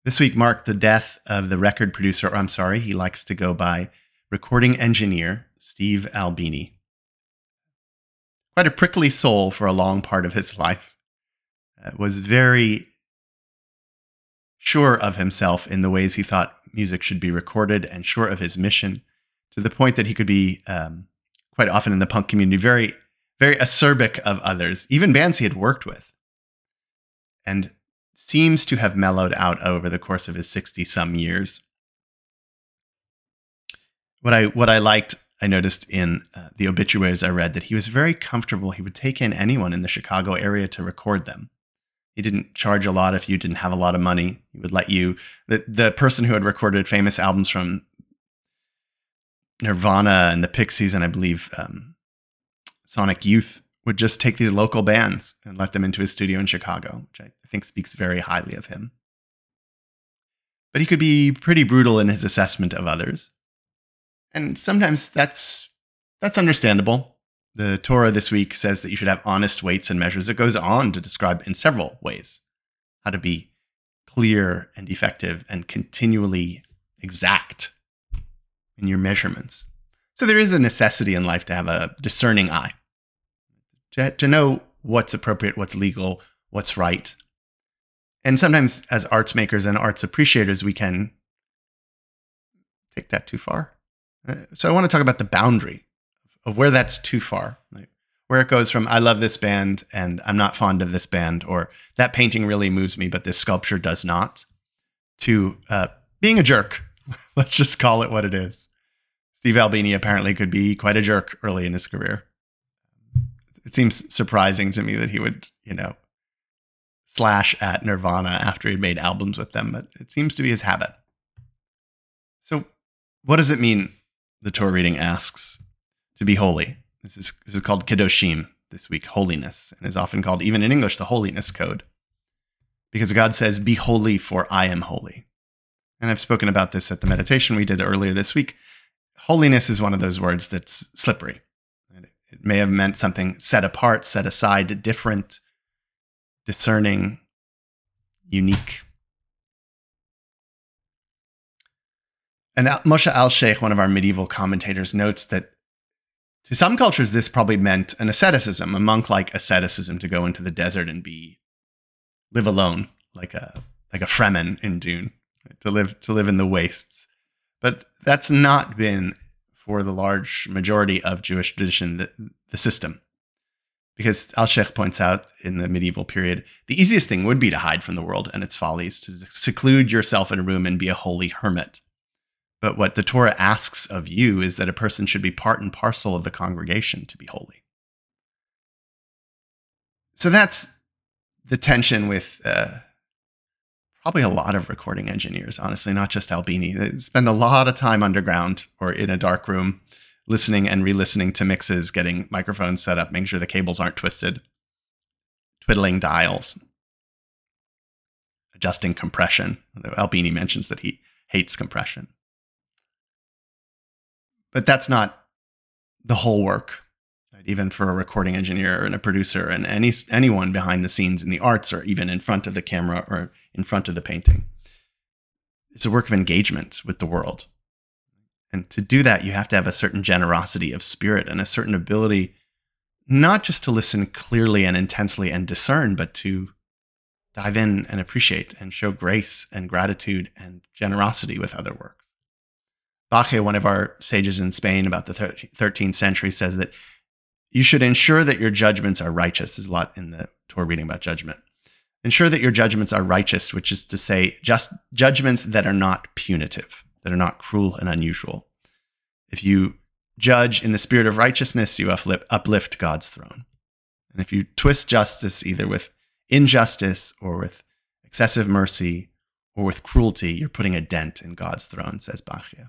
This week marked the death of the record producer, or I'm sorry, he likes to go by recording engineer Steve Albini. Quite a prickly soul for a long part of his life. Was very sure of himself in the ways he thought music should be recorded and sure of his mission, to the point that he could be, quite often in the punk community, very, very acerbic of others, even bands he had worked with. And seems to have mellowed out over the course of his 60-some years. What I liked, I noticed in the obituaries I read, that he was very comfortable. He would take in anyone in the Chicago area to record them. He didn't charge a lot if you didn't have a lot of money. He would let you, the person who had recorded famous albums from Nirvana and the Pixies, and I believe Sonic Youth, would just take these local bands and let them into his studio in Chicago, which I think speaks very highly of him. But he could be pretty brutal in his assessment of others. And sometimes that's understandable. The Torah this week says that you should have honest weights and measures. It goes on to describe in several ways how to be clear and effective and continually exact in your measurements. So there is a necessity in life to have a discerning eye, to know what's appropriate, what's legal, what's right. And sometimes as arts makers and arts appreciators, we can take that too far. So I want to talk about the boundary of where that's too far, like where it goes from, I love this band and I'm not fond of this band, or that painting really moves me, but this sculpture does not, to being a jerk. Let's just call it what it is. Steve Albini apparently could be quite a jerk early in his career. It seems surprising to me that he would, slash at Nirvana after he'd made albums with them, but it seems to be his habit. So what does it mean, the Torah reading asks, to be holy? This is called Kedoshim this week, holiness, and is often called, even in English, the Holiness Code. Because God says, be holy for I am holy. And I've spoken about this at the meditation we did earlier this week. Holiness is one of those words that's slippery. It may have meant something set apart, set aside, different, discerning, unique. And Moshe Alsheikh, one of our medieval commentators, notes that to some cultures, this probably meant an asceticism, a monk-like asceticism, to go into the desert and live alone, like a Fremen in Dune, to live in the wastes. But that's not been, for the large majority of Jewish tradition, the system. Because Alsheikh points out, in the medieval period, the easiest thing would be to hide from the world and its follies, to seclude yourself in a room and be a holy hermit. But what the Torah asks of you is that a person should be part and parcel of the congregation to be holy. So that's the tension with probably a lot of recording engineers, honestly, not just Albini. They spend a lot of time underground or in a dark room, listening and re-listening to mixes, getting microphones set up, making sure the cables aren't twisted, twiddling dials, adjusting compression. Albini mentions that he hates compression. But that's not the whole work, right? Even for a recording engineer and a producer and anyone behind the scenes in the arts, or even in front of the camera or in front of the painting. It's a work of engagement with the world. And to do that, you have to have a certain generosity of spirit and a certain ability, not just to listen clearly and intensely and discern, but to dive in and appreciate and show grace and gratitude and generosity with other works. Bache, one of our sages in Spain about the 13th century, says that you should ensure that your judgments are righteous. There's a lot in the Torah reading about judgment. Ensure that your judgments are righteous, which is to say, just judgments that are not punitive, that are not cruel and unusual. If you judge in the spirit of righteousness, you uplift God's throne. And if you twist justice either with injustice or with excessive mercy or with cruelty, you're putting a dent in God's throne, says Bache.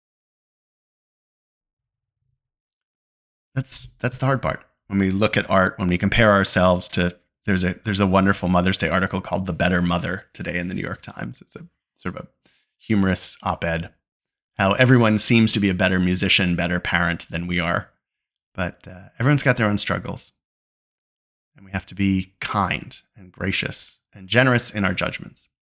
That's the hard part. When we look at art, when we compare ourselves to, there's a wonderful Mother's Day article called "The Better Mother" today in the New York Times. It's a sort of a humorous op-ed, how everyone seems to be a better musician, better parent than we are, but everyone's got their own struggles, and we have to be kind and gracious and generous in our judgments.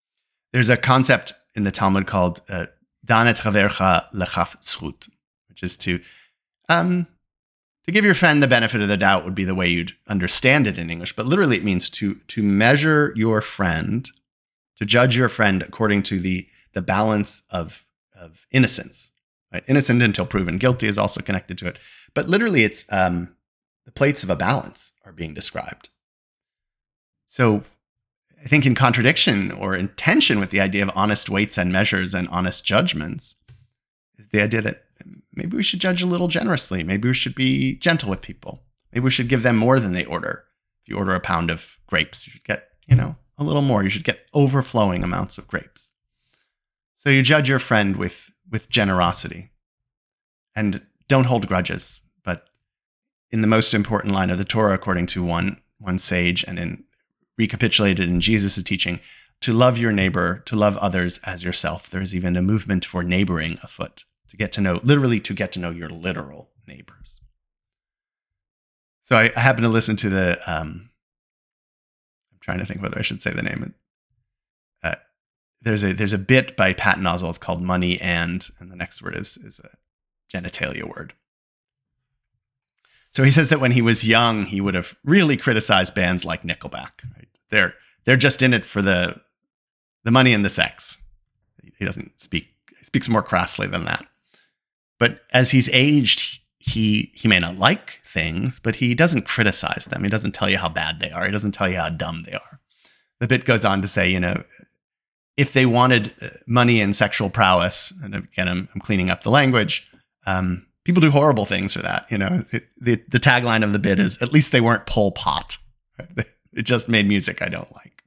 There's a concept in the Talmud called Dan et chavercha lechaf zchut, which is to give your friend the benefit of the doubt would be the way you'd understand it in English. But literally it means to measure your friend, to judge your friend according to the balance of innocence. Right? Innocent until proven guilty is also connected to it. But literally it's the plates of a balance are being described. So I think in contradiction or in tension with the idea of honest weights and measures and honest judgments is the idea that maybe we should judge a little generously. Maybe we should be gentle with people. Maybe we should give them more than they order. If you order a pound of grapes, you should get, a little more. You should get overflowing amounts of grapes. So you judge your friend with generosity. And don't hold grudges. But in the most important line of the Torah, according to one sage, and in recapitulated in Jesus' teaching, to love your neighbor, to love others as yourself. There's even a movement for neighboring afoot, to get to know your literal neighbors. So I happen to listen to the, I'm trying to think whether I should say the name. There's a bit by Patton Oswalt called Money and the next word is a genitalia word. So he says that when he was young, he would have really criticized bands like Nickelback. Right? They're just in it for the money and the sex. He doesn't speak. He speaks more crassly than that. But as he's aged, he may not like things, but he doesn't criticize them. He doesn't tell you how bad they are. He doesn't tell you how dumb they are. The bit goes on to say, if they wanted money and sexual prowess, and again, I'm cleaning up the language, people do horrible things for that. The tagline of the bit is, at least they weren't Pol Pot. It just made music I don't like.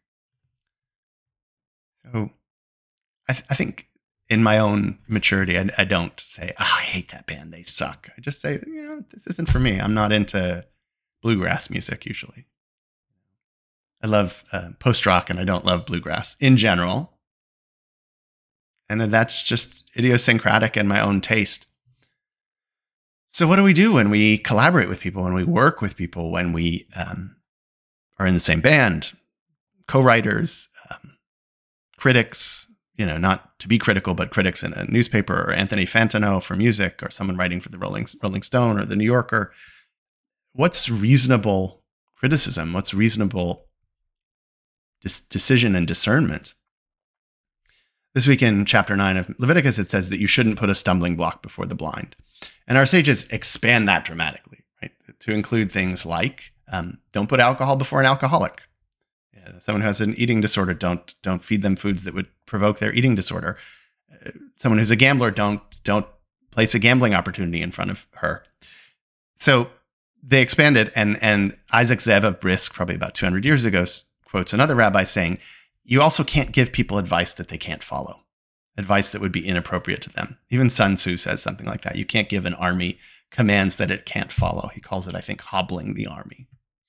So I think in my own maturity, I don't say, I hate that band, they suck. I just say, this isn't for me. I'm not into bluegrass music usually. I love post-rock and I don't love bluegrass in general. And that's just idiosyncratic and my own taste. So what do we do when we collaborate with people, when we work with people, when we are in the same band, co-writers, critics, not to be critical, but critics in a newspaper, or Anthony Fantano for music, or someone writing for the Rolling Stone or the New Yorker? What's reasonable criticism? What's reasonable decision and discernment? This week in chapter 9 of Leviticus, it says that you shouldn't put a stumbling block before the blind. And our sages expand that dramatically, right? To include things like, don't put alcohol before an alcoholic. Someone who has an eating disorder, don't feed them foods that would provoke their eating disorder. Someone who's a gambler, don't place a gambling opportunity in front of her. So they expanded, and Isaac Zev of Brisk, probably about 200 years ago, quotes another rabbi saying, you also can't give people advice that they can't follow, advice that would be inappropriate to them. Even Sun Tzu says something like that. You can't give an army commands that it can't follow. He calls it, I think, hobbling the army.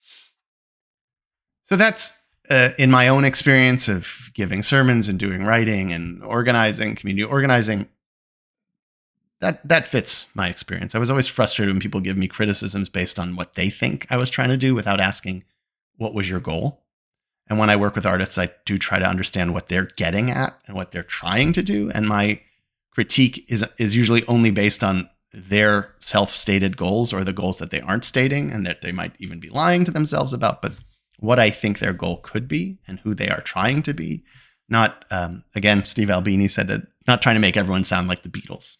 So that's in my own experience of giving sermons and doing writing and organizing, community organizing. That fits my experience. I was always frustrated when people give me criticisms based on what they think I was trying to do without asking, what was your goal? And when I work with artists, I do try to understand what they're getting at and what they're trying to do. And my critique is usually only based on their self-stated goals or the goals that they aren't stating and that they might even be lying to themselves about, but what I think their goal could be and who they are trying to be. Not, again, Steve Albini said it, not trying to make everyone sound like the Beatles.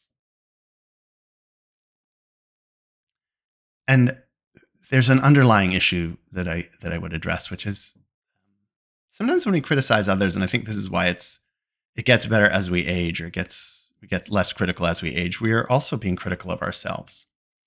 And there's an underlying issue that I would address, which is sometimes when we criticize others, and I think this is why it gets better as we age, or we get less critical as we age, we are also being critical of ourselves.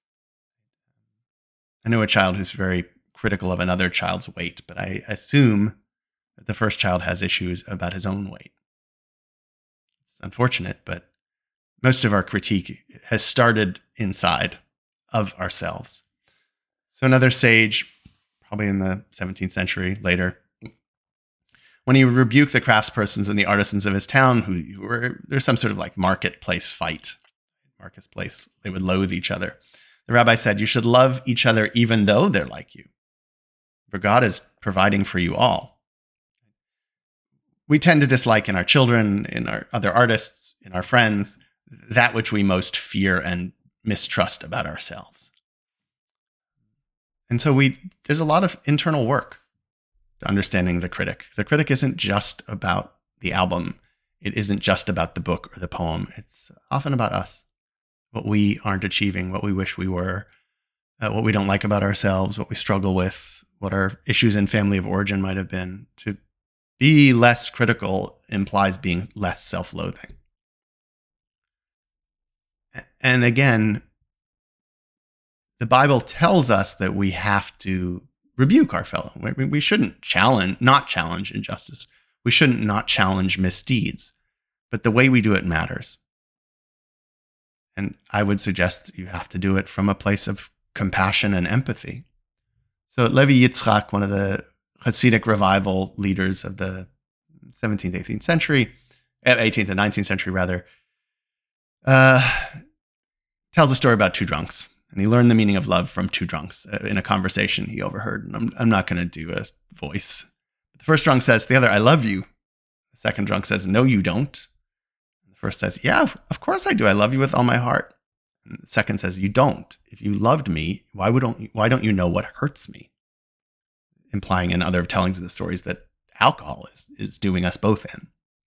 I know a child who's very critical of another child's weight, but I assume that the first child has issues about his own weight. It's unfortunate, but most of our critique has started inside of ourselves. So another sage, probably in the 17th century later, when he would rebuke the craftspersons and the artisans of his town, who were, there's some sort of like marketplace fight, marketplace, they would loathe each other. The rabbi said, you should love each other even though they're like you, for God is providing for you all. we tend to dislike in our children, in our other artists, in our friends, that which we most fear and mistrust about ourselves. And so there's a lot of internal work to understanding the critic. The critic isn't just about the album. It isn't just about the book or the poem. It's often about us, what we aren't achieving, what we wish we were, what we don't like about ourselves, what we struggle with, what our issues in family of origin might have been. To be less critical implies being less self-loathing. And again, the Bible tells us that we have to rebuke our fellow. We shouldn't not challenge injustice. We shouldn't not challenge misdeeds. But the way we do it matters. And I would suggest you have to do it from a place of compassion and empathy. So Levi Yitzchak, one of the Hasidic revival leaders of the 17th, 18th century, 18th and 19th century rather, tells a story about two drunks. And he learned the meaning of love from two drunks in a conversation he overheard. And I'm not going to do a voice. The first drunk says to the other, "I love you." The second drunk says, "No, you don't." The first says, "Yeah, of course I do. I love you with all my heart." And the second says, "You don't. If you loved me, why don't you know what hurts me?" Implying in other tellings of the stories that alcohol is doing us both in.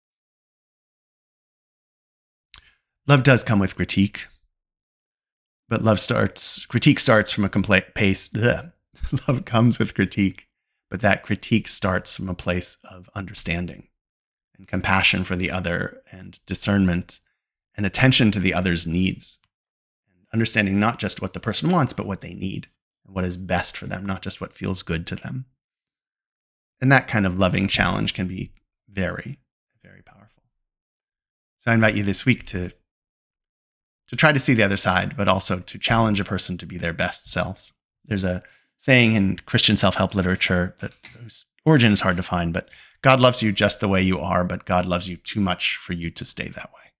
Love does come with critique. But critique starts from a pace. Love comes with critique, but that critique starts from a place of understanding and compassion for the other and discernment and attention to the other's needs. And understanding not just what the person wants, but what they need and what is best for them, not just what feels good to them. And that kind of loving challenge can be very, very powerful. So I invite you this week to try to see the other side, but also to challenge a person to be their best selves. There's a saying in Christian self-help literature that whose origin is hard to find, but God loves you just the way you are, but God loves you too much for you to stay that way.